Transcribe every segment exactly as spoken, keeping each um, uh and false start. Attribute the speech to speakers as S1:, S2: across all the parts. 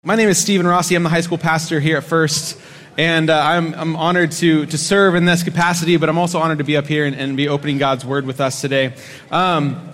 S1: My name is Stephen Rossi. I'm the high school pastor here at First, and uh, I'm, I'm honored to to serve in this capacity, but I'm also honored to be up here and, and be opening God's Word with us today. Um,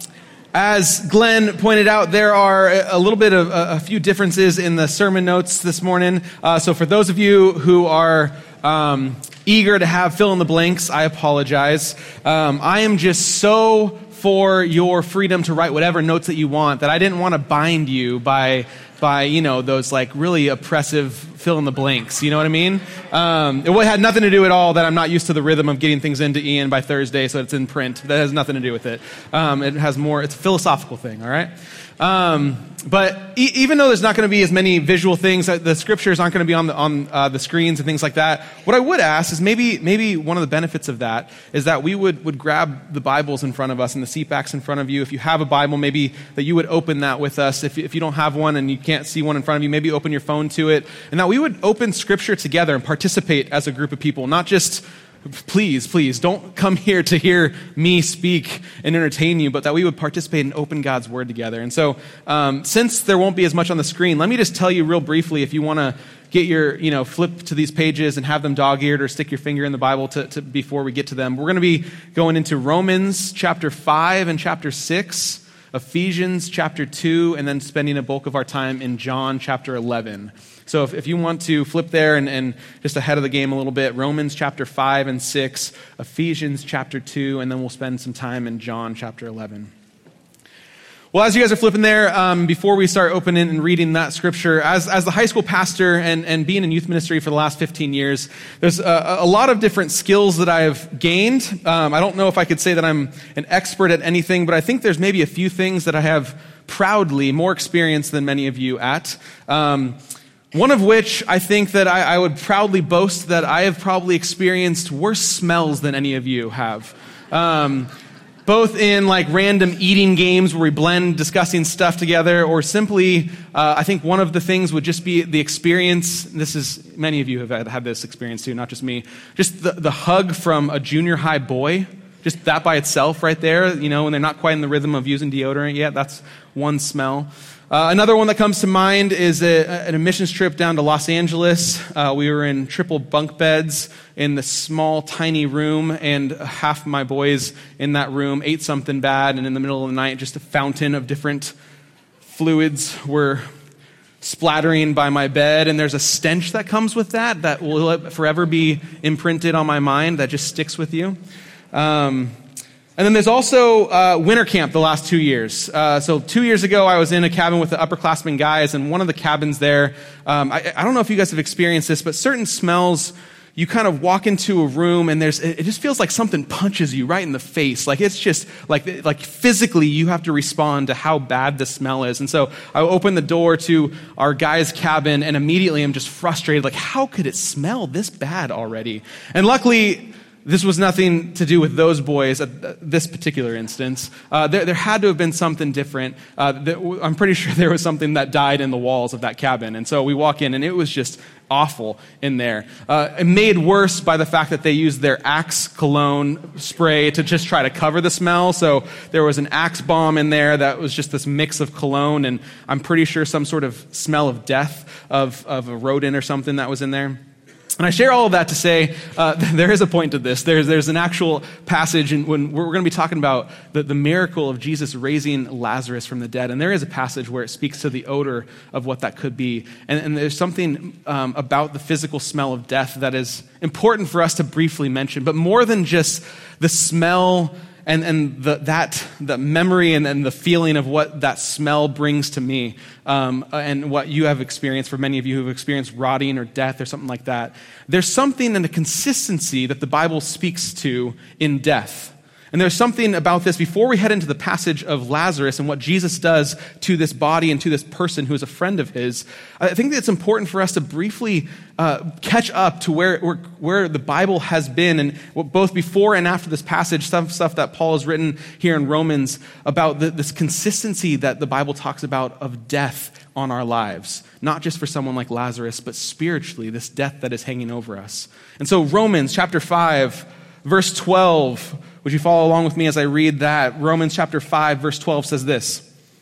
S1: as Glenn pointed out, there are a little bit of a, a few differences in the sermon notes this morning. Uh, so for those of you who are um, eager to have fill in the blanks, I apologize. Um, I am just so for your freedom to write whatever notes that you want that I didn't want to bind you by by, you know, those like really oppressive fill in the blanks. You know what I mean? Um, it had nothing to do at all that I'm not used to the rhythm of getting things into Ian by Thursday so it's in print. That has nothing to do with it. Um, it has more, it's a philosophical thing, all right? Um, but e- even though there's not going to be as many visual things, the scriptures aren't going to be on the on uh, the screens and things like that. What I would ask is maybe maybe one of the benefits of that is that we would would grab the Bibles in front of us and the seat backs in front of you. If you have a Bible, maybe that you would open that with us. If if you don't have one and you can't see one in front of you, maybe open your phone to it, and that we would open Scripture together and participate as a group of people, not just. Please, please, don't come here to hear me speak and entertain you, but that we would participate and open God's Word together. And so, um, since there won't be as much on the screen, let me just tell you real briefly, if you want to get your, you know, flip to these pages and have them dog-eared or stick your finger in the Bible to, to before we get to them. We're going to be going into Romans chapter five and chapter six, Ephesians chapter two, and then spending a bulk of our time in John chapter eleven. So if, if you want to flip there and, and just ahead of the game a little bit, Romans chapter five and six, Ephesians chapter two, and then we'll spend some time in John chapter eleven. Well, as you guys are flipping there, um, before we start opening and reading that scripture, as as the high school pastor and, and being in youth ministry for the last fifteen years, there's a, a lot of different skills that I've gained. Um, I don't know if I could say that I'm an expert at anything, but I think there's maybe a few things that I have proudly more experience than many of you at. Um, One of which I think that I, I would proudly boast that I have probably experienced worse smells than any of you have. Um, both in like random eating games where we blend disgusting stuff together, or simply, uh, I think one of the things would just be the experience. This is, many of you have had, had this experience too, not just me. Just the, the hug from a junior high boy. Just that by itself right there, you know, when they're not quite in the rhythm of using deodorant yet, that's one smell. Uh, another one that comes to mind is a, an missions trip down to Los Angeles. Uh, we were in triple bunk beds in the small, tiny room, and half my boys in that room ate something bad, and in the middle of the night, just a fountain of different fluids were splattering by my bed, and there's a stench that comes with that that will forever be imprinted on my mind, that just sticks with you. Um... And then there's also uh, winter camp the last two years. Uh, so two years ago, I was in a cabin with the upperclassmen guys, and one of the cabins there, um, I, I don't know if you guys have experienced this, but certain smells, you kind of walk into a room, and there's it just feels like something punches you right in the face. Like it's just like like physically you have to respond to how bad the smell is. And so I open the door to our guys' cabin, and immediately I'm just frustrated. Like, how could it smell this bad already? And luckily, this was nothing to do with those boys at this particular instance. Uh, there, there had to have been something different. Uh, that, I'm pretty sure there was something that died in the walls of that cabin. And so we walk in, and it was just awful in there. Uh, and made worse by the fact that they used their Axe cologne spray to just try to cover the smell. So there was an Axe bomb in there that was just this mix of cologne, and I'm pretty sure some sort of smell of death of, of a rodent or something that was in there. And I share all of that to say uh, there is a point to this. There's there's an actual passage, and when we're going to be talking about the, the miracle of Jesus raising Lazarus from the dead. And there is a passage where it speaks to the odor of what that could be. And, and there's something um, about the physical smell of death that is important for us to briefly mention. But more than just the smell and and the, that the memory and, and the feeling of what that smell brings to me, um, and what you have experienced, for many of you who have experienced rotting or death or something like that, there's something in the consistency that the Bible speaks to in death. And there's something about this, before we head into the passage of Lazarus and what Jesus does to this body and to this person who is a friend of his, I think that it's important for us to briefly uh, catch up to where, where where the Bible has been, and both before and after this passage, some stuff that Paul has written here in Romans about the, this consistency that the Bible talks about of death on our lives. Not just for someone like Lazarus, but spiritually, this death that is hanging over us. And so Romans chapter five, verse twelve, would you follow along with me as I read that? Romans chapter five, verse twelve says this: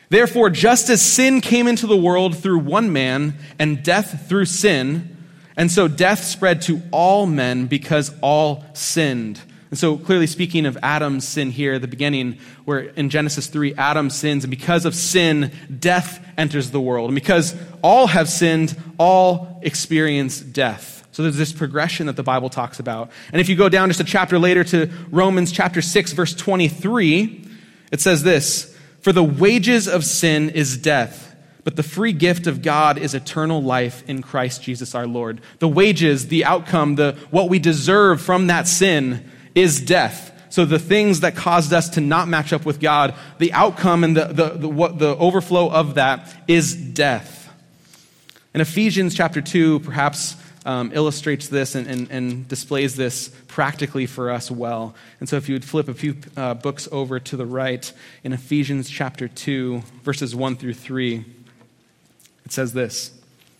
S1: Therefore, just as sin came into the world through one man, and death through sin, and so death spread to all men because all sinned. And so clearly speaking of Adam's sin here at the beginning, where in Genesis three, Adam sins, and because of sin, death enters the world. And because all have sinned, all experience death. So there's this progression that the Bible talks about. And if you go down just a chapter later to Romans chapter six, verse twenty-three, it says this, "For the wages of sin is death, but the free gift of God is eternal life in Christ Jesus our Lord." The wages, the outcome, the what we deserve from that sin is death. So the things that caused us to not match up with God, the outcome and the the the, what, the overflow of that is death. And Ephesians chapter two perhaps um, illustrates this and, and, and displays this practically for us well. And so if you would flip a few uh, books over to the right in Ephesians chapter two, verses one through three, it says this,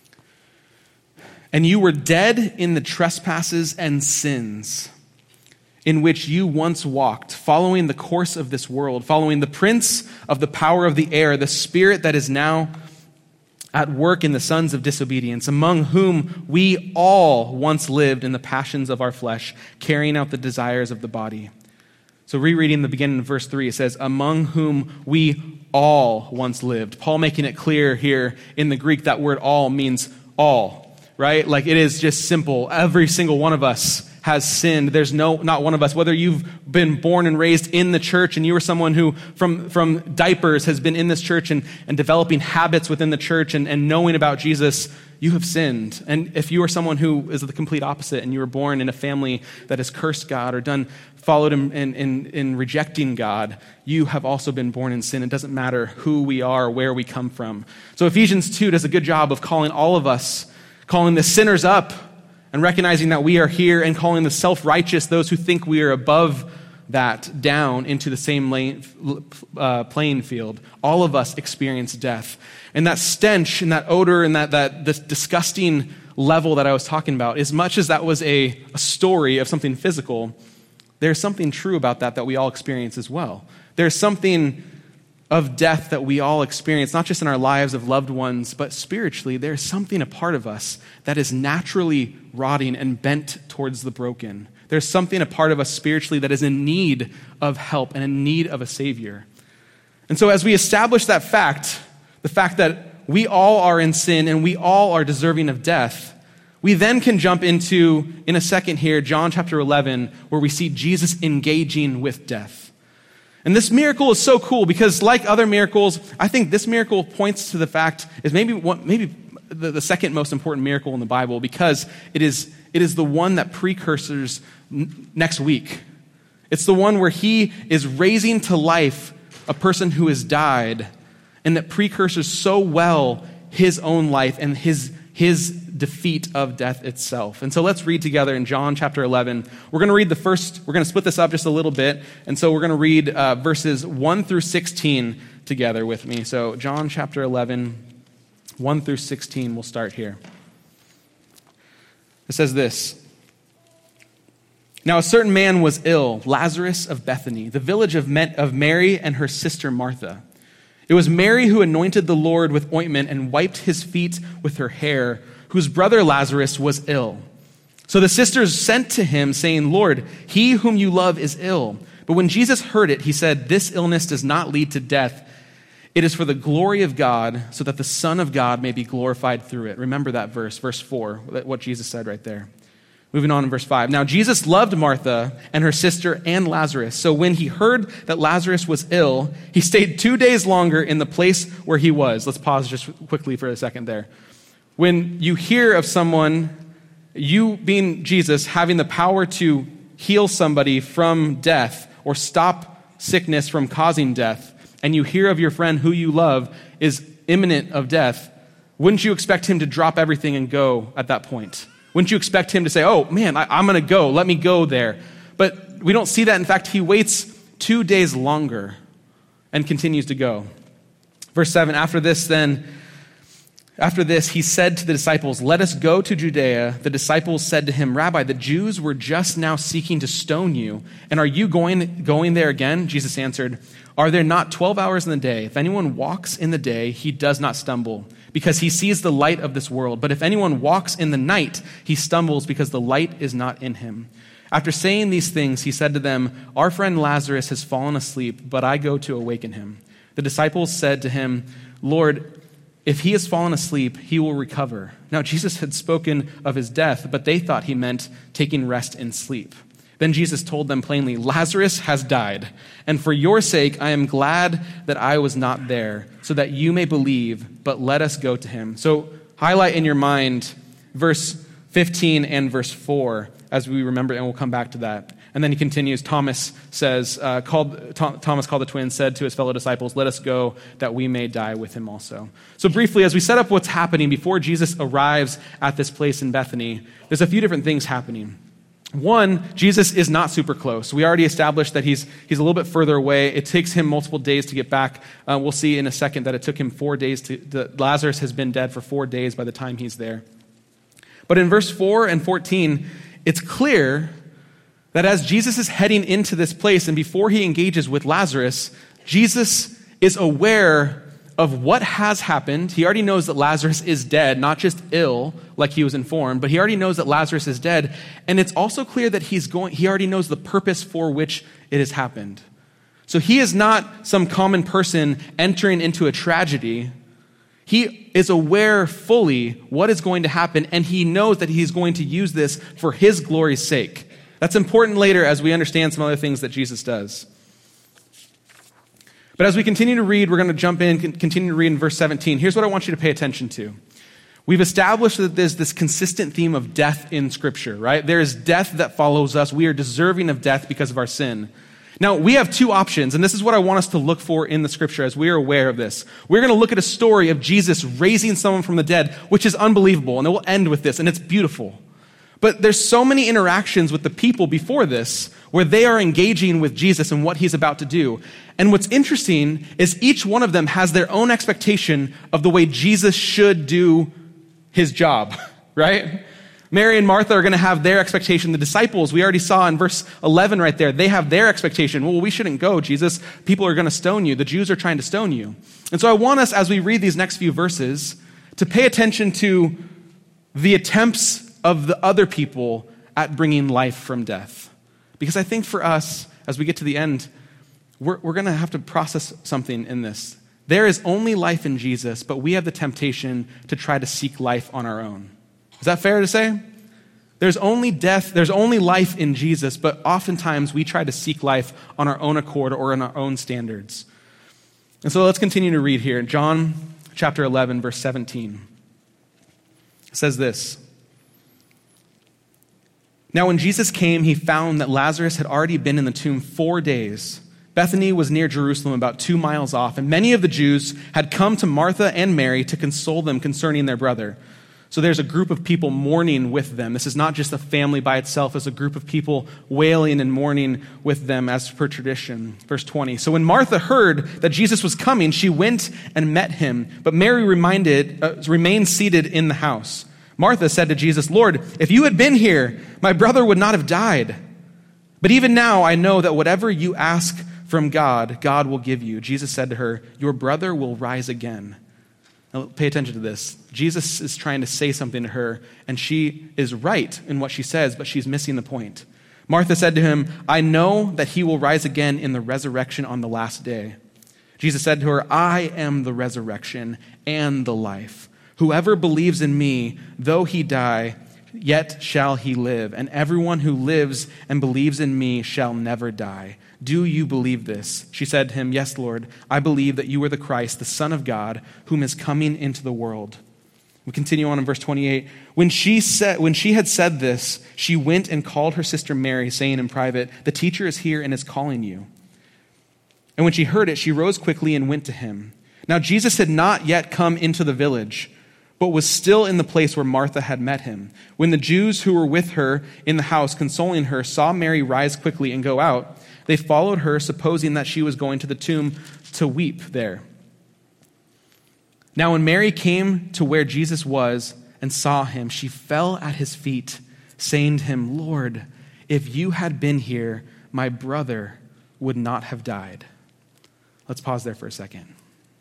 S1: "And you were dead in the trespasses and sins, in which you once walked, following the course of this world, following the prince of the power of the air, the spirit that is now at work in the sons of disobedience, among whom we all once lived in the passions of our flesh, carrying out the desires of the body." So rereading the beginning of verse three, it says, "Among whom we all once lived." Paul making it clear here in the Greek, that word all means all, right? Like it is just simple. Every single one of us has sinned. There's no, not one of us, whether you've been born and raised in the church and you were someone who from, from diapers has been in this church and, and developing habits within the church and, and knowing about Jesus, you have sinned. And if you are someone who is the complete opposite and you were born in a family that has cursed God or done, followed him in, in, in rejecting God, you have also been born in sin. It doesn't matter who we are or where we come from. So Ephesians two does a good job of calling all of us, calling the sinners up, and recognizing that we are here, and calling the self-righteous, those who think we are above that, down into the same lane, uh, playing field. All of us experience death. And that stench and that odor and that, that this disgusting level that I was talking about, as much as that was a, a story of something physical, there's something true about that that we all experience as well. There's something of death that we all experience, not just in our lives of loved ones, but spiritually. There's something a part of us that is naturally rotting and bent towards the broken. There's something a part of us spiritually that is in need of help and in need of a Savior. And so as we establish that fact, the fact that we all are in sin and we all are deserving of death, we then can jump into, in a second here, John chapter eleven, where we see Jesus engaging with death. And this miracle is so cool because, like other miracles, I think this miracle points to the fact is maybe one, maybe the, the second most important miracle in the Bible, because it is it is the one that precursors n- next week. It's the one where he is raising to life a person who has died, and that precursors so well his own life and his his defeat of death itself. And so let's read together in John chapter eleven. We're going to read the first, we're going to split this up just a little bit. And so we're going to read uh, verses one through sixteen together with me. So John chapter eleven, one through sixteen, we'll start here. It says this. "Now a certain man was ill, Lazarus of Bethany, the village of Mary and her sister Martha. It was Mary who anointed the Lord with ointment and wiped his feet with her hair, whose brother Lazarus was ill. So the sisters sent to him, saying, 'Lord, he whom you love is ill.' But when Jesus heard it, he said, 'This illness does not lead to death. It is for the glory of God, so that the Son of God may be glorified through it.'" Remember that verse, verse four, what Jesus said right there. Moving on in verse five. "Now Jesus loved Martha and her sister and Lazarus. So when he heard that Lazarus was ill, he stayed two days longer in the place where he was." Let's pause just quickly for a second there. When you hear of someone, you being Jesus, having the power to heal somebody from death or stop sickness from causing death, and you hear of your friend who you love is imminent of death, wouldn't you expect him to drop everything and go at that point? Wouldn't you expect him to say, "Oh man, I, I'm going to go, let me go there"? But we don't see that. In fact, he waits two days longer and continues to go. Verse seven, "After this then, After this, he said to the disciples, "Let us go to Judea." The disciples said to him, "Rabbi, the Jews were just now seeking to stone you, and are you going, going there again?" Jesus answered, "Are there not twelve hours in the day? If anyone walks in the day, he does not stumble, because he sees the light of this world. But if anyone walks in the night, he stumbles because the light is not in him." After saying these things, he said to them, "Our friend Lazarus has fallen asleep, but I go to awaken him." The disciples said to him, "Lord, if he has fallen asleep, he will recover." Now Jesus had spoken of his death, but they thought he meant taking rest in sleep. Then Jesus told them plainly, "Lazarus has died, and for your sake I am glad that I was not there, so that you may believe, but let us go to him." So highlight in your mind verse fifteen and verse four as we remember, and we'll come back to that. And then he continues, Thomas says, uh, called, Th- Thomas called the twins, said to his fellow disciples, "Let us go that we may die with him also." So briefly, as we set up what's happening before Jesus arrives at this place in Bethany, there's a few different things happening. One, Jesus is not super close. We already established that he's he's a little bit further away. It takes him multiple days to get back. Uh, we'll see in a second that it took him four days to, the, Lazarus has been dead for four days by the time he's there. But in verse four and fourteen, it's clear that as Jesus is heading into this place and before he engages with Lazarus, Jesus is aware of what has happened. He already knows that Lazarus is dead, not just ill like he was informed, but he already knows that Lazarus is dead. And it's also clear that he's going, he already knows the purpose for which it has happened. So he is not some common person entering into a tragedy. He is aware fully what is going to happen, and he knows that he's going to use this for his glory's sake. That's important later as we understand some other things that Jesus does. But as we continue to read, we're going to jump in, continue to read in verse seventeen. Here's what I want you to pay attention to. We've established that there's this consistent theme of death in Scripture, right? There is death that follows us. We are deserving of death because of our sin. Now, we have two options, and this is what I want us to look for in the Scripture as we are aware of this. We're going to look at a story of Jesus raising someone from the dead, which is unbelievable, and it will end with this, and it's beautiful. But there's so many interactions with the people before this where they are engaging with Jesus and what he's about to do. And what's interesting is each one of them has their own expectation of the way Jesus should do his job, right? Mary and Martha are going to have their expectation. The disciples, we already saw in verse eleven right there, they have their expectation. Well, we shouldn't go, Jesus. People are going to stone you. The Jews are trying to stone you. And so I want us, as we read these next few verses, to pay attention to the attempts of the other people at bringing life from death. Because I think for us, as we get to the end, we're, we're going to have to process something in this. There is only life in Jesus, but we have the temptation to try to seek life on our own. Is that fair to say? There's only death, there's only life in Jesus, but oftentimes we try to seek life on our own accord or on our own standards. And so let's continue to read here. John chapter eleven, verse seventeen. It says this. Now when Jesus came, he found that Lazarus had already been in the tomb four days. Bethany was near Jerusalem, about two miles off, and many of the Jews had come to Martha and Mary to console them concerning their brother. So there's a group of people mourning with them. This is not just a family by itself. It's a group of people wailing and mourning with them as per tradition. Verse twenty. So when Martha heard that Jesus was coming, she went and met him. But Mary reminded, uh, remained seated in the house. Martha said to Jesus, "Lord, if you had been here, my brother would not have died. But even now I know that whatever you ask from God, God will give you." Jesus said to her, "Your brother will rise again." Now, pay attention to this. Jesus is trying to say something to her, and she is right in what she says, but she's missing the point. Martha said to him, "I know that he will rise again in the resurrection on the last day." Jesus said to her, "I am the resurrection and the life. Whoever believes in me, though he die, yet shall he live. And everyone who lives and believes in me shall never die. Do you believe this?" She said to him, "Yes, Lord. I believe that you are the Christ, the Son of God, whom is coming into the world." We continue on in verse twenty-eight. When she said, when she had said this, she went and called her sister Mary, saying in private, "The teacher is here and is calling you." And when she heard it, she rose quickly and went to him. Now Jesus had not yet come into the village, but was still in the place where Martha had met him. When the Jews who were with her in the house, consoling her, saw Mary rise quickly and go out, they followed her, supposing that she was going to the tomb to weep there. Now when Mary came to where Jesus was and saw him, she fell at his feet, saying to him, Lord, if you had been here, my brother would not have died. Let's pause there for a second.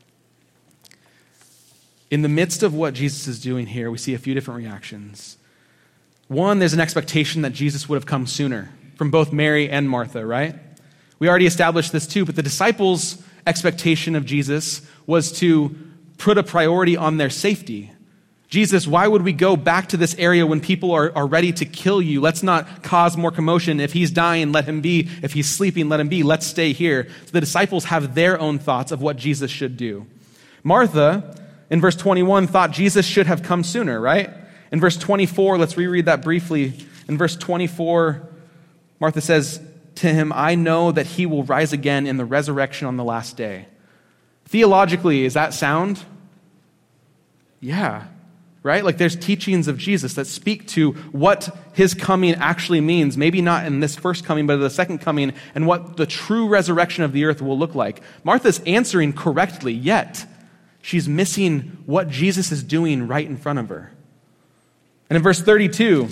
S1: In the midst of what Jesus is doing here, we see a few different reactions. One, there's an expectation that Jesus would have come sooner from both Mary and Martha, right? We already established this too, but the disciples' expectation of Jesus was to put a priority on their safety. Jesus, why would we go back to this area when people are, are ready to kill you? Let's not cause more commotion. If he's dying, let him be. If he's sleeping, let him be. Let's stay here. So the disciples have their own thoughts of what Jesus should do. Martha, in verse twenty-one, thought Jesus should have come sooner, right? In verse twenty-four, let's reread that briefly. In verse twenty-four, Martha says to him, I know that he will rise again in the resurrection on the last day. Theologically, is that sound? Yeah, right? Like there's teachings of Jesus that speak to what his coming actually means. Maybe not in this first coming, but in the second coming, and what the true resurrection of the earth will look like. Martha's answering correctly, yet she's missing what Jesus is doing right in front of her. And in verse thirty-two,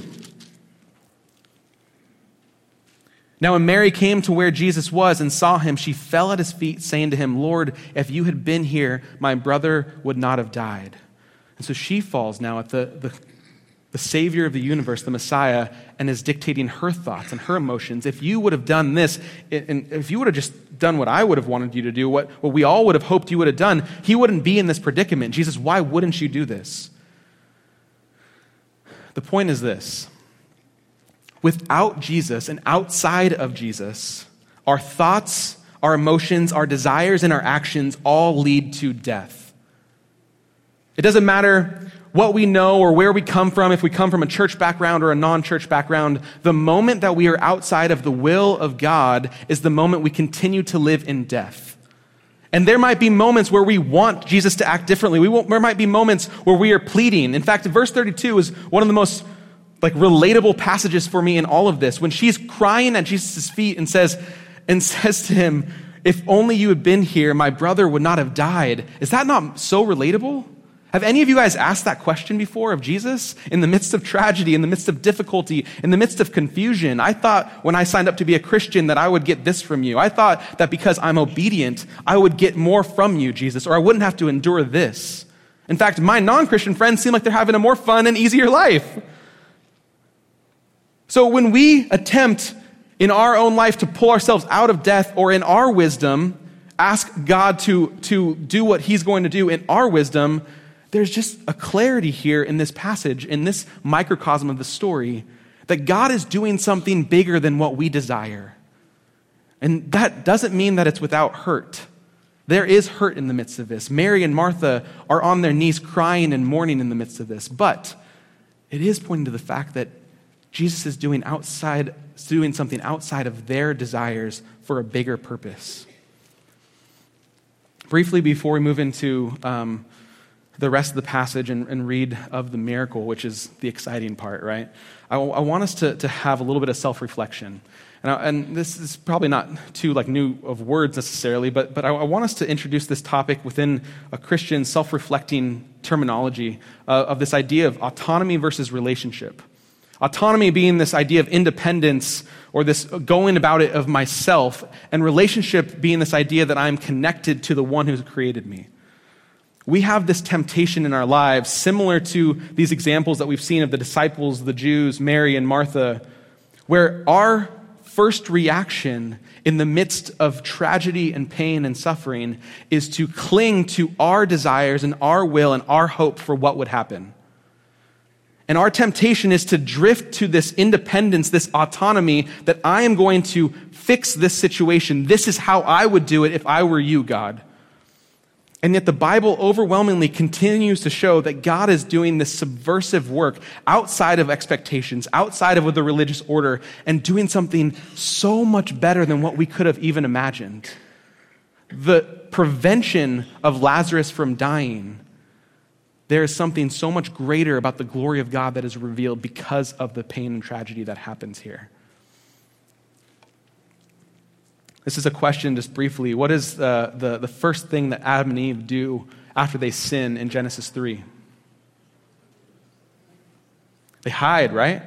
S1: now when Mary came to where Jesus was and saw him, she fell at his feet, saying to him, Lord, if you had been here, my brother would not have died. And so she falls now at the, the, the Savior of the universe, the Messiah, and is dictating her thoughts and her emotions. If you would have done this, and if you would have just done what I would have wanted you to do, what, what we all would have hoped you would have done, he wouldn't be in this predicament. Jesus, why wouldn't you do this? The point is this. Without Jesus and outside of Jesus, our thoughts, our emotions, our desires, and our actions all lead to death. It doesn't matter what we know or where we come from, if we come from a church background or a non-church background. The moment that we are outside of the will of God is the moment we continue to live in death. And there might be moments where we want Jesus to act differently. We won't, there might be moments where we are pleading. In fact, verse thirty-two is one of the most like relatable passages for me in all of this. When she's crying at Jesus' feet and says, and says to him, if only you had been here, my brother would not have died. Is that not so relatable? Have any of you guys asked that question before of Jesus? In the midst of tragedy, in the midst of difficulty, in the midst of confusion, I thought when I signed up to be a Christian that I would get this from you. I thought that because I'm obedient, I would get more from you, Jesus, or I wouldn't have to endure this. In fact, my non-Christian friends seem like they're having a more fun and easier life. So when we attempt in our own life to pull ourselves out of death, or in our wisdom, ask God to, to do what he's going to do in our wisdom, there's just a clarity here in this passage, in this microcosm of the story, that God is doing something bigger than what we desire. And that doesn't mean that it's without hurt. There is hurt in the midst of this. Mary and Martha are on their knees crying and mourning in the midst of this. But it is pointing to the fact that Jesus is doing outside, doing something outside of their desires for a bigger purpose. Briefly, before we move into um, the rest of the passage and, and read of the miracle, which is the exciting part, right? I, I want us to, to have a little bit of self-reflection. And, I, and this is probably not too like new of words necessarily, but, but I, I want us to introduce this topic within a Christian self-reflecting terminology uh, of this idea of autonomy versus relationship. Autonomy being this idea of independence or this going about it of myself, and relationship being this idea that I'm connected to the one who's created me. We have this temptation in our lives, similar to these examples that we've seen of the disciples, the Jews, Mary and Martha, where our first reaction in the midst of tragedy and pain and suffering is to cling to our desires and our will and our hope for what would happen. And our temptation is to drift to this independence, this autonomy, that I am going to fix this situation. This is how I would do it if I were you, God. And yet the Bible overwhelmingly continues to show that God is doing this subversive work outside of expectations, outside of the religious order, and doing something so much better than what we could have even imagined. The prevention of Lazarus from dying. There is something so much greater about the glory of God that is revealed because of the pain and tragedy that happens here. This is a question just briefly. What is the, the, the first thing that Adam and Eve do after they sin in Genesis three? They hide, right?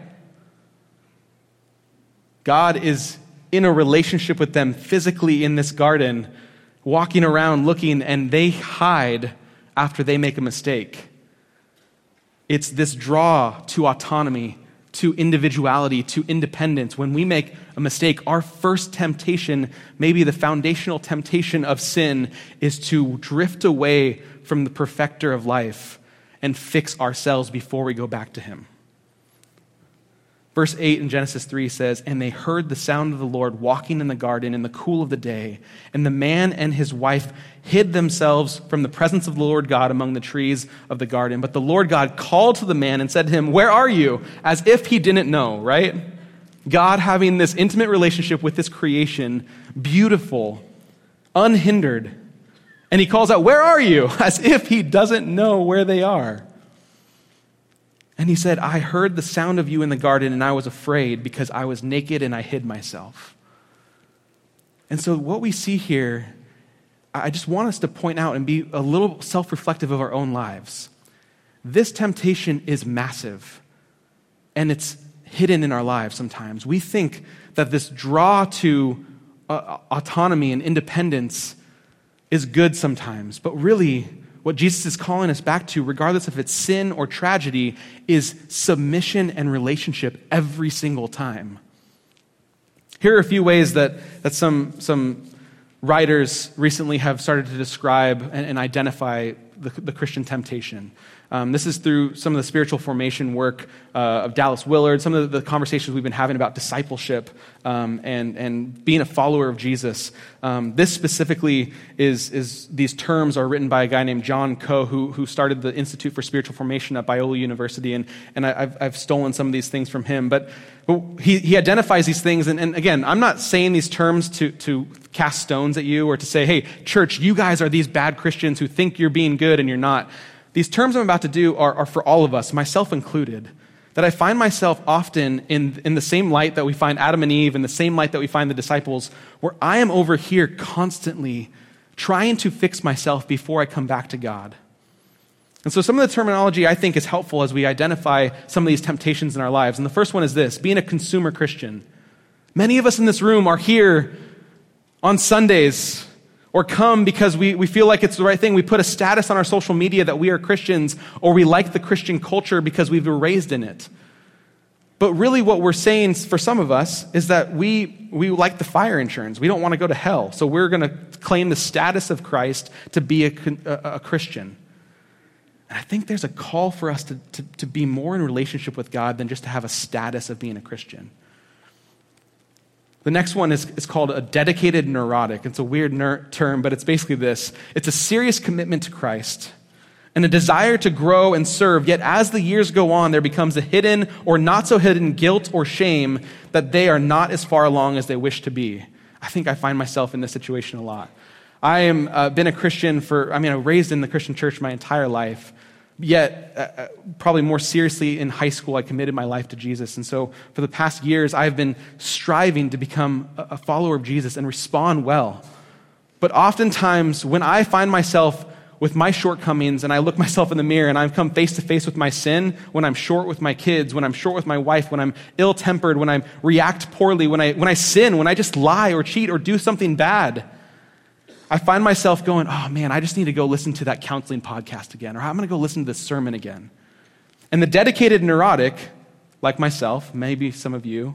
S1: God is in a relationship with them physically in this garden, walking around looking, and they hide after they make a mistake. It's this draw to autonomy, to individuality, to independence. When we make a mistake, our first temptation, maybe the foundational temptation of sin, is to drift away from the perfecter of life and fix ourselves before we go back to him. Verse eight in Genesis three says, "And they heard the sound of the Lord walking in the garden in the cool of the day. And the man and his wife hid themselves from the presence of the Lord God among the trees of the garden. But the Lord God called to the man and said to him, 'Where are you?' As if he didn't know," right? God having this intimate relationship with this creation, beautiful, unhindered. And he calls out, "Where are you?" As if he doesn't know where they are. And he said, "I heard the sound of you in the garden, and I was afraid because I was naked and I hid myself." And so what we see here, I just want us to point out and be a little self-reflective of our own lives. This temptation is massive, and it's hidden in our lives sometimes. We think that this draw to uh, autonomy and independence is good sometimes, but really, what Jesus is calling us back to, regardless if it's sin or tragedy, is submission and relationship every single time. Here are a few ways that, that some, some writers recently have started to describe and, and identify the, the Christian temptation. Um, this is through some of the spiritual formation work uh, of Dallas Willard, some of the, the conversations we've been having about discipleship um, and, and being a follower of Jesus. Um, this specifically is, is these terms are written by a guy named John Coe, who, who started the Institute for Spiritual Formation at Biola University, and, and I, I've, I've stolen some of these things from him. But, but he, he identifies these things, and, and again, I'm not saying these terms to, to cast stones at you or to say, hey, church, you guys are these bad Christians who think you're being good and you're not. These terms I'm about to do are, are for all of us, myself included, that I find myself often in, in the same light that we find Adam and Eve, in the same light that we find the disciples, where I am over here constantly trying to fix myself before I come back to God. And so some of the terminology I think is helpful as we identify some of these temptations in our lives. And the first one is this: being a consumer Christian. Many of us in this room are here on Sundays, or come because we, we feel like it's the right thing. We put a status on our social media that we are Christians, or we like the Christian culture because we've been raised in it. But really what we're saying for some of us is that we, we like the fire insurance. We don't want to go to hell. So we're going to claim the status of Christ to be a, a, a Christian. And I think there's a call for us to, to, to be more in relationship with God than just to have a status of being a Christian. The next one is, is called a dedicated neurotic. It's a weird ner- term, but it's basically this. It's a serious commitment to Christ and a desire to grow and serve, yet as the years go on, there becomes a hidden or not so hidden guilt or shame that they are not as far along as they wish to be. I think I find myself in this situation a lot. I am uh, been a Christian for, I mean, I was raised in the Christian church my entire life. Yet, uh, probably more seriously in high school, I committed my life to Jesus. And so for the past years, I've been striving to become a follower of Jesus and respond well. But oftentimes, when I find myself with my shortcomings and I look myself in the mirror and I've come face to face with my sin, when I'm short with my kids, when I'm short with my wife, when I'm ill-tempered, when I react poorly, when I, when I sin, when I just lie or cheat or do something bad, I find myself going, oh man, I just need to go listen to that counseling podcast again, or I'm going to go listen to this sermon again. And the dedicated neurotic, like myself, maybe some of you,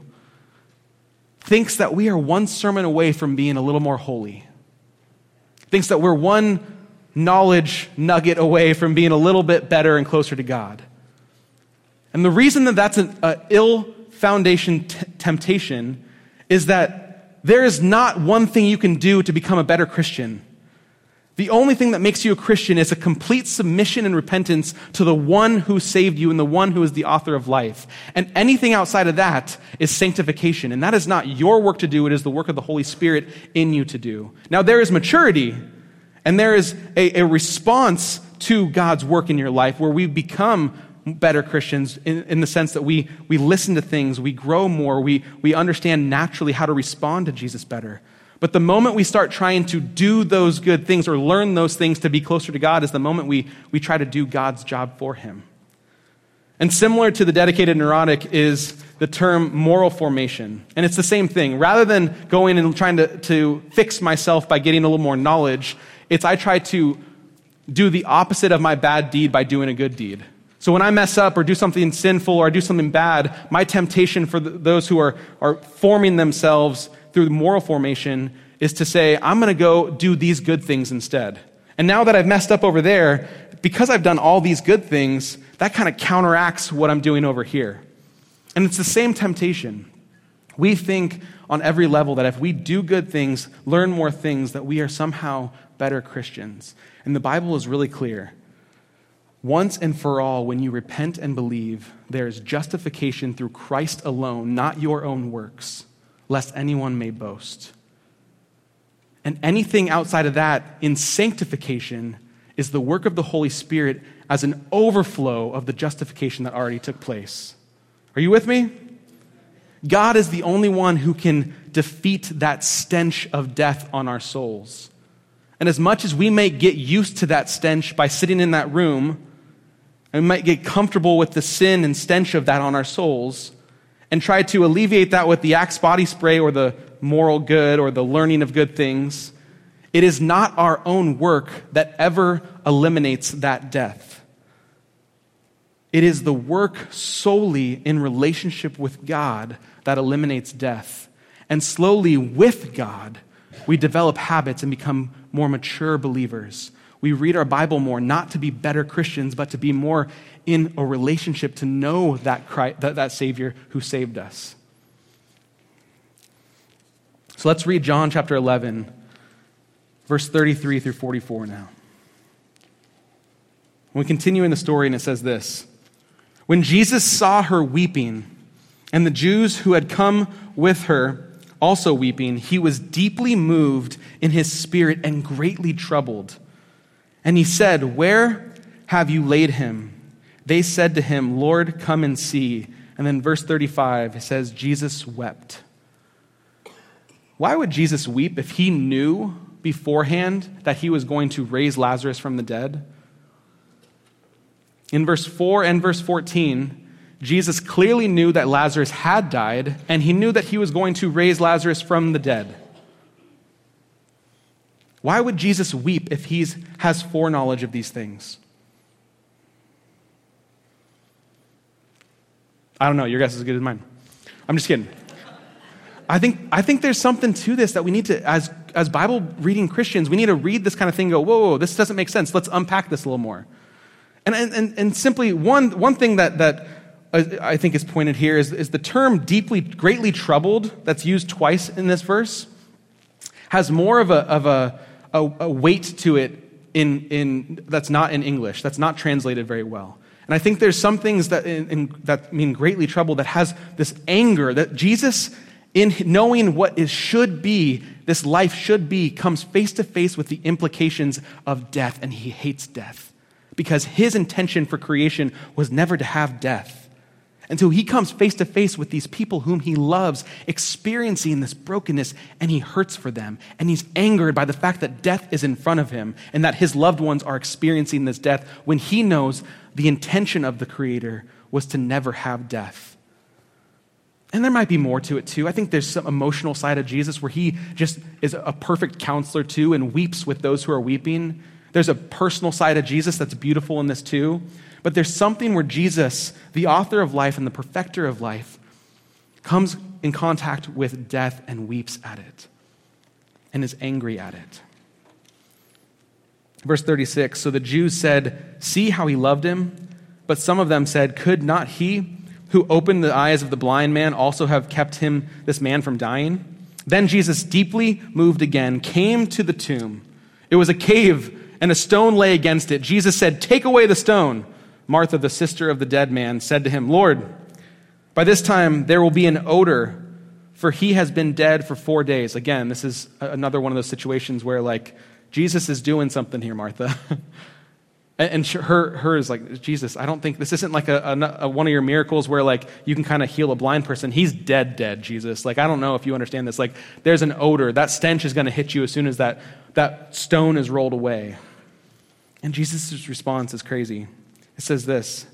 S1: thinks that we are one sermon away from being a little more holy. Thinks that we're one knowledge nugget away from being a little bit better and closer to God. And the reason that that's an uh, ill foundation t- temptation is that there is not one thing you can do to become a better Christian. The only thing that makes you a Christian is a complete submission and repentance to the one who saved you and the one who is the author of life. And anything outside of that is sanctification. And that is not your work to do. It is the work of the Holy Spirit in you to do. Now there is maturity and there is a, a response to God's work in your life where we become better Christians in, in the sense that we, we listen to things, we grow more, we, we understand naturally how to respond to Jesus better. But the moment we start trying to do those good things or learn those things to be closer to God is the moment we, we try to do God's job for him. And similar to the dedicated neurotic is the term moral formation. And it's the same thing. Rather than going and trying to, to fix myself by getting a little more knowledge, it's I try to do the opposite of my bad deed by doing a good deed. So when I mess up or do something sinful or I do something bad, my temptation for the, those who are, are forming themselves through moral formation is to say, I'm going to go do these good things instead. And now that I've messed up over there, because I've done all these good things, that kind of counteracts what I'm doing over here. And it's the same temptation. We think on every level that if we do good things, learn more things, that we are somehow better Christians. And the Bible is really clear. Once and for all, when you repent and believe, there is justification through Christ alone, not your own works, lest anyone may boast. And anything outside of that in sanctification is the work of the Holy Spirit as an overflow of the justification that already took place. Are you with me? God is the only one who can defeat that stench of death on our souls. And as much as we may get used to that stench by sitting in that room, and we might get comfortable with the sin and stench of that on our souls, and try to alleviate that with the Axe body spray or the moral good or the learning of good things, it is not our own work that ever eliminates that death. It is the work solely in relationship with God that eliminates death. And slowly with God, we develop habits and become more mature believers. We read our Bible more, not to be better Christians, but to be more in a relationship to know that Christ, that, that Savior who saved us. So let's read John chapter eleven, verse thirty-three through forty-four now. We continue in the story, and it says this. When Jesus saw her weeping, and the Jews who had come with her also weeping, he was deeply moved in his spirit and greatly troubled. And he said, "Where have you laid him?" They said to him, "Lord, come and see." And then verse thirty-five, it says, Jesus wept. Why would Jesus weep if he knew beforehand that he was going to raise Lazarus from the dead? In verse four and verse fourteen, Jesus clearly knew that Lazarus had died, and he knew that he was going to raise Lazarus from the dead. Why would Jesus weep if he has foreknowledge of these things? I don't know. Your guess is as good as mine. I'm just kidding. I think I think there's something to this that we need to, as as Bible reading Christians, we need to read this kind of thing and go, whoa, whoa, this doesn't make sense. Let's unpack this a little more. And and and simply one one thing that that I think is pointed here is, is the term deeply, greatly troubled that's used twice in this verse has more of a of a, a, a weight to it in in that's not in English, that's not translated very well. And I think there's some things that in, in, that mean greatly troubled that has this anger that Jesus, in knowing what is should be, this life should be, comes face to face with the implications of death, and he hates death because his intention for creation was never to have death. And so he comes face to face with these people whom he loves, experiencing this brokenness, and he hurts for them. And he's angered by the fact that death is in front of him and that his loved ones are experiencing this death when he knows the intention of the Creator was to never have death. And there might be more to it too. I think there's some emotional side of Jesus where he just is a perfect counselor too and weeps with those who are weeping. There's a personal side of Jesus that's beautiful in this too. But there's something where Jesus, the author of life and the perfecter of life, comes in contact with death and weeps at it and is angry at it. Verse thirty-six, so the Jews said, "See how he loved him?" But some of them said, "Could not he who opened the eyes of the blind man also have kept him, this man, from dying?" Then Jesus, deeply moved again, came to the tomb. It was a cave, and a stone lay against it. Jesus said, "Take away the stone." Martha, the sister of the dead man, said to him, "Lord, by this time there will be an odor, for he has been dead for four days." Again, this is another one of those situations where, like, Jesus is doing something here, Martha. And, and her, her is like, Jesus, I don't think, this isn't like a, a, a one of your miracles where like you can kind of heal a blind person. He's dead, dead, Jesus. Like, I don't know if you understand this. Like, there's an odor. That stench is going to hit you as soon as that, that stone is rolled away. And Jesus' response is crazy. It says this.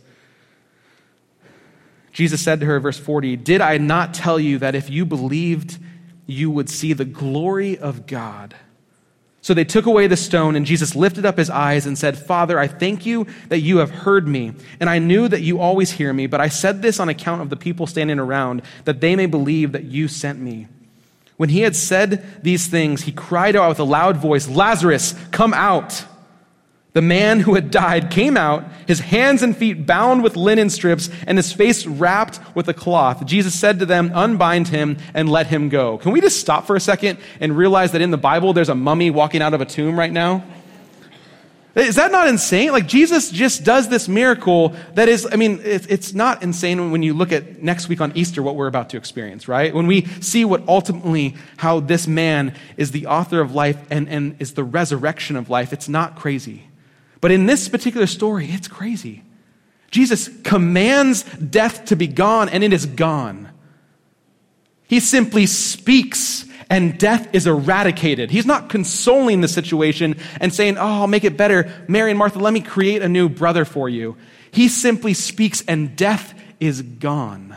S1: Jesus said to her, verse forty, "Did I not tell you that if you believed, you would see the glory of God?" So they took away the stone, and Jesus lifted up his eyes and said, "Father, I thank you that you have heard me, and I knew that you always hear me, but I said this on account of the people standing around, that they may believe that you sent me." When he had said these things, he cried out with a loud voice, "Lazarus, come out!" The man who had died came out, his hands and feet bound with linen strips and his face wrapped with a cloth. Jesus said to them, "Unbind him and let him go." Can we just stop for a second and realize that in the Bible there's a mummy walking out of a tomb right now? Is that not insane? Like, Jesus just does this miracle that is, I mean, it's not insane when you look at next week on Easter what we're about to experience, right? When we see what ultimately, how this man is the author of life and, and is the resurrection of life, it's not crazy. But in this particular story, it's crazy. Jesus commands death to be gone, and it is gone. He simply speaks, and death is eradicated. He's not consoling the situation and saying, "Oh, I'll make it better. Mary and Martha, let me create a new brother for you." He simply speaks, and death is gone.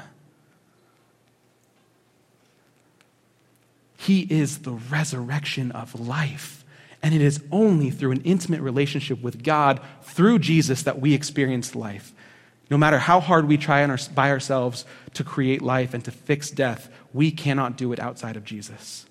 S1: He is the resurrection of life. And it is only through an intimate relationship with God, through Jesus, that we experience life. No matter how hard we try by ourselves to create life and to fix death, we cannot do it outside of Jesus.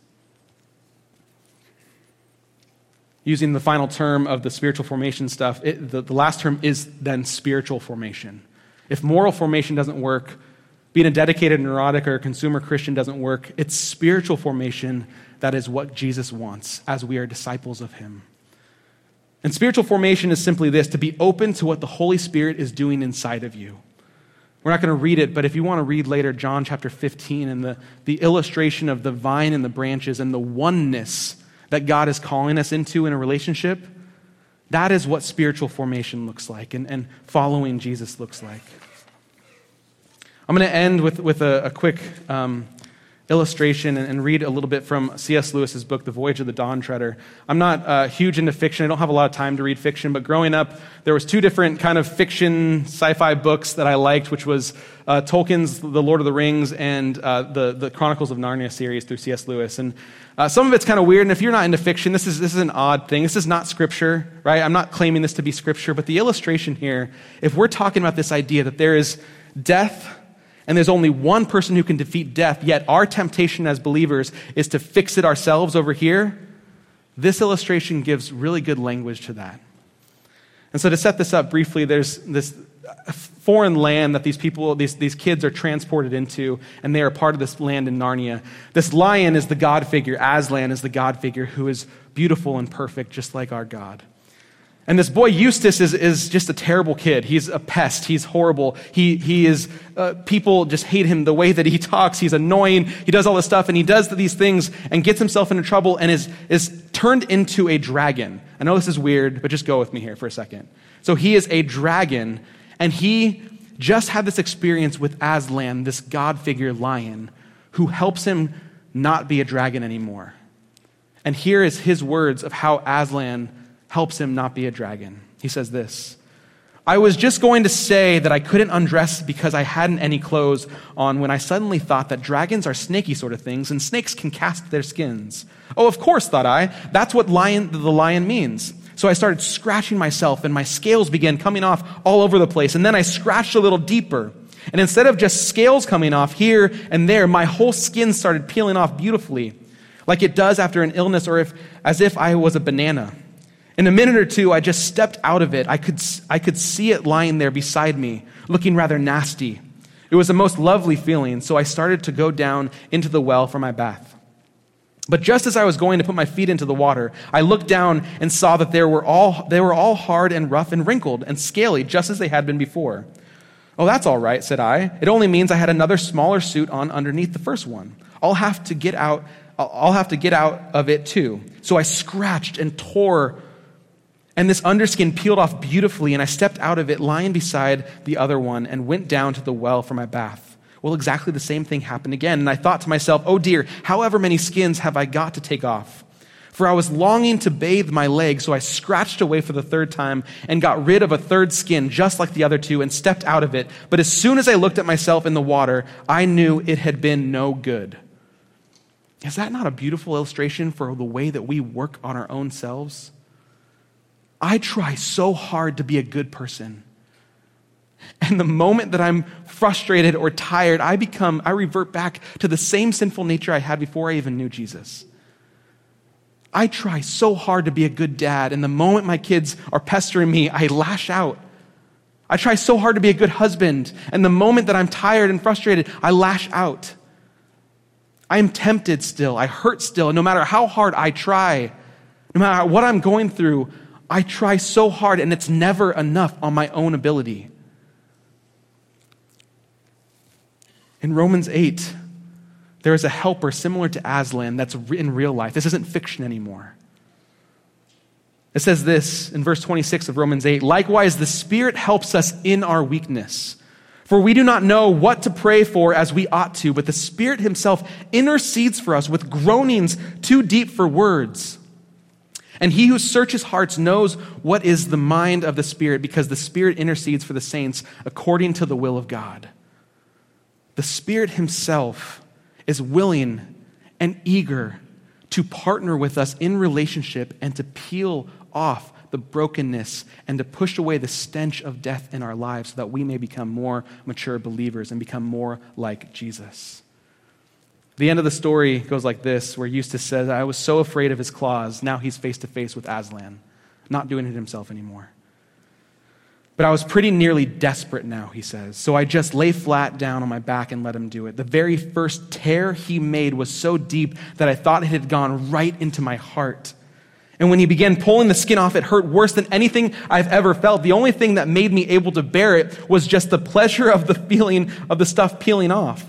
S1: Using the final term of the spiritual formation stuff, it, the, the last term is then spiritual formation. If moral formation doesn't work, being a dedicated neurotic or a consumer Christian doesn't work, it's spiritual formation that is what Jesus wants as we are disciples of him. And spiritual formation is simply this: to be open to what the Holy Spirit is doing inside of you. We're not going to read it, but if you want to read later John chapter fifteen and the, the illustration of the vine and the branches and the oneness that God is calling us into in a relationship, that is what spiritual formation looks like and, and following Jesus looks like. I'm going to end with, with a, a quick um, illustration and, and read a little bit from C S Lewis's book, The Voyage of the Dawn Treader. I'm not uh, huge into fiction. I don't have a lot of time to read fiction, but growing up, there was two different kind of fiction sci-fi books that I liked, which was uh, Tolkien's The Lord of the Rings and uh, the, the Chronicles of Narnia series through C S Lewis. And uh, some of it's kind of weird, and if you're not into fiction, this is, this is an odd thing. This is not scripture, right? I'm not claiming this to be scripture, but the illustration here, if we're talking about this idea that there is death, and there's only one person who can defeat death, yet our temptation as believers is to fix it ourselves over here, this illustration gives really good language to that. And so to set this up briefly, there's this foreign land that these people, these, these kids are transported into, and they are part of this land in Narnia. This lion is the God figure. Aslan is the God figure who is beautiful and perfect, just like our God. And this boy Eustace is, is just a terrible kid. He's a pest. He's horrible. He he is, uh, people just hate him the way that he talks. He's annoying. He does all this stuff, and he does these things and gets himself into trouble and is, is turned into a dragon. I know this is weird, but just go with me here for a second. So he is a dragon, and he just had this experience with Aslan, this God figure lion, who helps him not be a dragon anymore. And here is his words of how Aslan helps him not be a dragon. He says this: "I was just going to say that I couldn't undress because I hadn't any clothes on when I suddenly thought that dragons are snaky sort of things and snakes can cast their skins. Oh, of course, thought I. That's what lion, the lion means. So I started scratching myself and my scales began coming off all over the place. And then I scratched a little deeper. And instead of just scales coming off here and there, my whole skin started peeling off beautifully, like it does after an illness or if, as if I was a banana. In a minute or two, I just stepped out of it. I could, I could see it lying there beside me, looking rather nasty. It was the most lovely feeling, so I started to go down into the well for my bath. But just as I was going to put my feet into the water, I looked down and saw that they were all, they were all hard and rough and wrinkled and scaly, just as they had been before. Oh, that's all right, said I. It only means I had another smaller suit on underneath the first one. I'll have to get out, I'll have to get out of it too. So I scratched and tore And this underskin peeled off beautifully, and I stepped out of it lying beside the other one and went down to the well for my bath. Well, exactly the same thing happened again. And I thought to myself, oh dear, however many skins have I got to take off? For I was longing to bathe my leg, so I scratched away for the third time and got rid of a third skin just like the other two and stepped out of it. But as soon as I looked at myself in the water, I knew it had been no good. Is that not a beautiful illustration for the way that we work on our own selves? I try so hard to be a good person. And the moment that I'm frustrated or tired, I become, I revert back to the same sinful nature I had before I even knew Jesus. I try so hard to be a good dad, and the moment my kids are pestering me, I lash out. I try so hard to be a good husband, and the moment that I'm tired and frustrated, I lash out. I am tempted still, I hurt still, and no matter how hard I try, no matter what I'm going through, I try so hard, and it's never enough on my own ability. In Romans eight, there is a helper similar to Aslan that's in real life. This isn't fiction anymore. It says this in verse twenty-six of Romans eight, likewise, the Spirit helps us in our weakness. For we do not know what to pray for as we ought to, but the Spirit himself intercedes for us with groanings too deep for words. And he who searches hearts knows what is the mind of the Spirit, because the Spirit intercedes for the saints according to the will of God. The Spirit himself is willing and eager to partner with us in relationship and to peel off the brokenness and to push away the stench of death in our lives so that we may become more mature believers and become more like Jesus. The end of the story goes like this, where Eustace says, I was so afraid of his claws. Now he's face to face with Aslan, not doing it himself anymore. But I was pretty nearly desperate now, he says. So I just lay flat down on my back and let him do it. The very first tear he made was so deep that I thought it had gone right into my heart. And when he began pulling the skin off, it hurt worse than anything I've ever felt. The only thing that made me able to bear it was just the pleasure of the feeling of the stuff peeling off.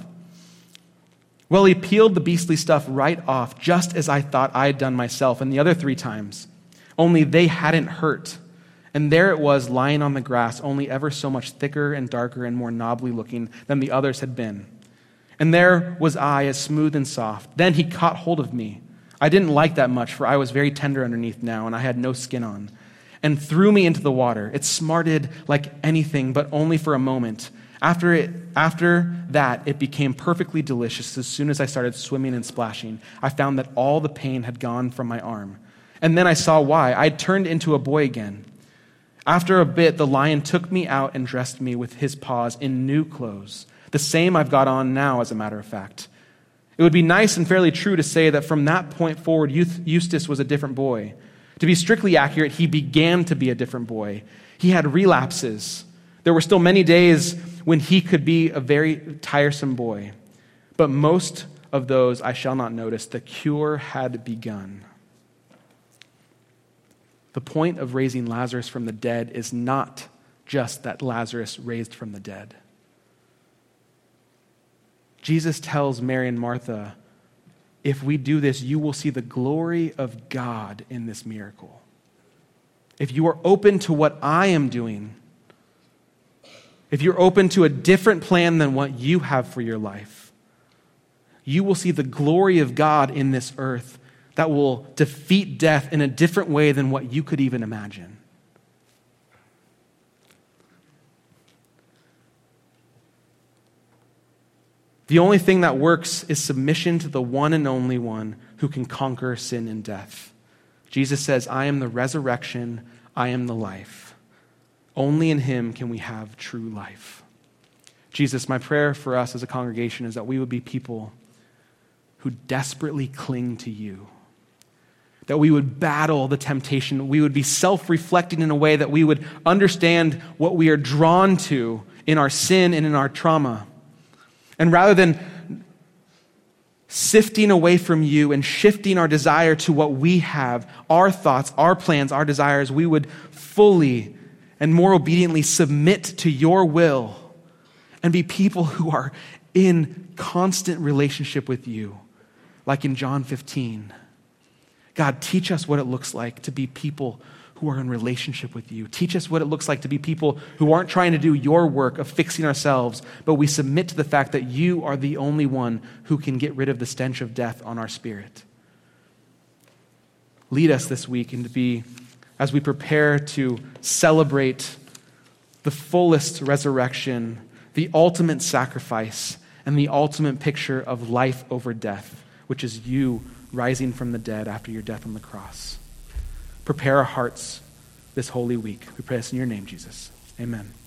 S1: Well, he peeled the beastly stuff right off, just as I thought I had done myself and the other three times. Only they hadn't hurt. And there it was, lying on the grass, only ever so much thicker and darker and more knobbly looking than the others had been. And there was I, as smooth and soft. Then he caught hold of me. I didn't like that much, for I was very tender underneath now, and I had no skin on, and threw me into the water. It smarted like anything, but only for a moment. After it, after that, it became perfectly delicious. As soon as I started swimming and splashing, I found that all the pain had gone from my arm. And then I saw why. I turned into a boy again. After a bit, the lion took me out and dressed me with his paws in new clothes, the same I've got on now, as a matter of fact. It would be nice and fairly true to say that from that point forward, Eustace was a different boy. To be strictly accurate, he began to be a different boy. He had relapses. There were still many days when he could be a very tiresome boy. But most of those I shall not notice. The cure had begun. The point of raising Lazarus from the dead is not just that Lazarus raised from the dead. Jesus tells Mary and Martha, if we do this, you will see the glory of God in this miracle. If you are open to what I am doing, if you're open to a different plan than what you have for your life, you will see the glory of God in this earth that will defeat death in a different way than what you could even imagine. The only thing that works is submission to the one and only one who can conquer sin and death. Jesus says, I am the resurrection, I am the life. Only in him can we have true life. Jesus, my prayer for us as a congregation is that we would be people who desperately cling to you. That we would battle the temptation. We would be self-reflecting in a way that we would understand what we are drawn to in our sin and in our trauma. And rather than sifting away from you and shifting our desire to what we have, our thoughts, our plans, our desires, we would fully and more obediently submit to your will and be people who are in constant relationship with you, like in John fifteen. God, teach us what it looks like to be people who who are in relationship with you. Teach us what it looks like to be people who aren't trying to do your work of fixing ourselves, but we submit to the fact that you are the only one who can get rid of the stench of death on our spirit. Lead us this week and to be, as we prepare to celebrate the fullest resurrection, the ultimate sacrifice, and the ultimate picture of life over death, which is you rising from the dead after your death on the cross. Prepare our hearts this holy week. We pray this in your name, Jesus. Amen.